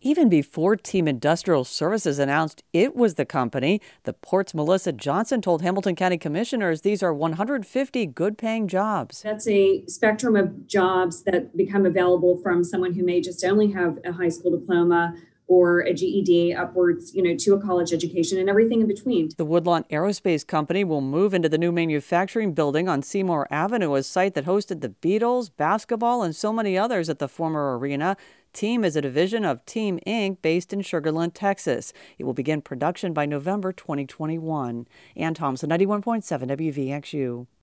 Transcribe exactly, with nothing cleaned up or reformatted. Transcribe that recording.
Even before Team Industrial Services announced it was the company, the Port's Melissa Johnson told Hamilton County Commissioners these are one hundred fifty good-paying jobs. That's a spectrum of jobs that become available from someone who may just only have a high school diploma or a G E D upwards, you know, to a college education and everything in between. The Woodlawn Aerospace Company will move into the new manufacturing building on Seymour Avenue, a site that hosted the Beatles, basketball, and so many others at the former arena. Team is a division of Team Incorporated based in Sugar Land, Texas. It will begin production by November twenty twenty-one. Ann Thompson, ninety-one point seven W V X U.